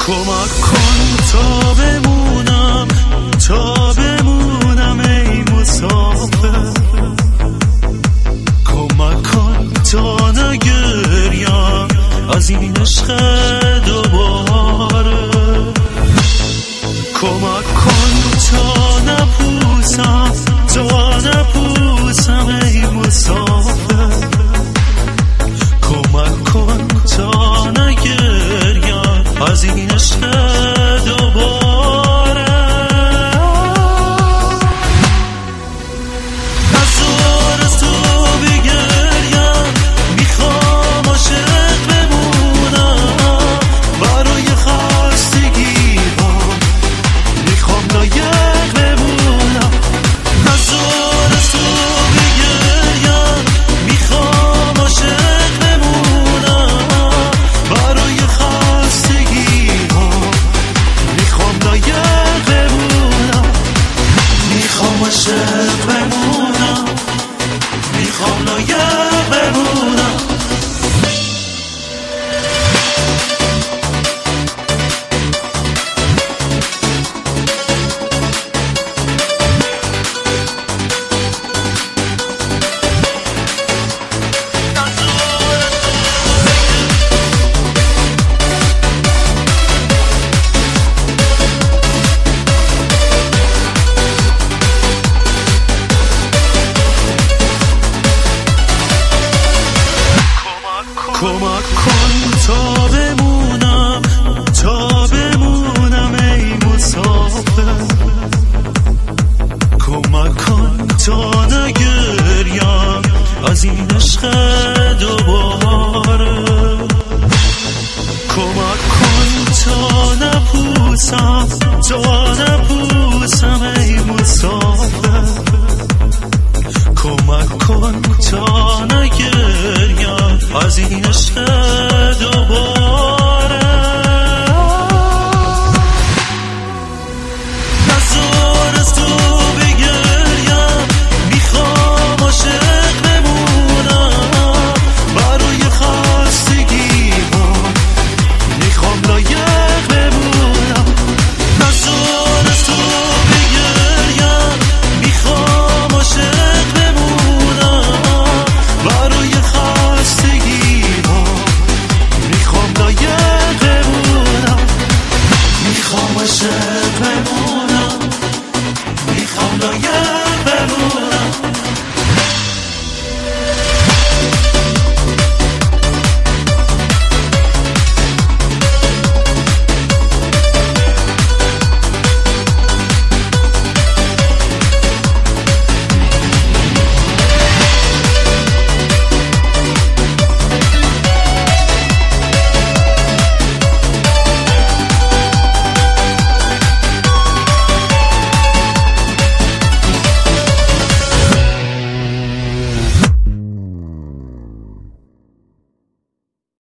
کمک کن تا بمونم ای مسافر، کمک کن تا نگریم از این عشق دوباره، کمک کن تا نپوسم ای مسافر، کمک کن تا نگریم از این عشق دوباره. از تو بگریم میخوام عاشق بمونم، برای خستگی میخوام لایق بمونم. از تو بگریم میخوام عاشق بمونم، برای خستگی میخوام لایق بمونم، میخوام عاشق بمونم، میخوام لایق بمونم. کمک کن تا بمونم ای مسافر، کمک کن تا نگریم از این عشق دوباره، کمک کن تا نپوسم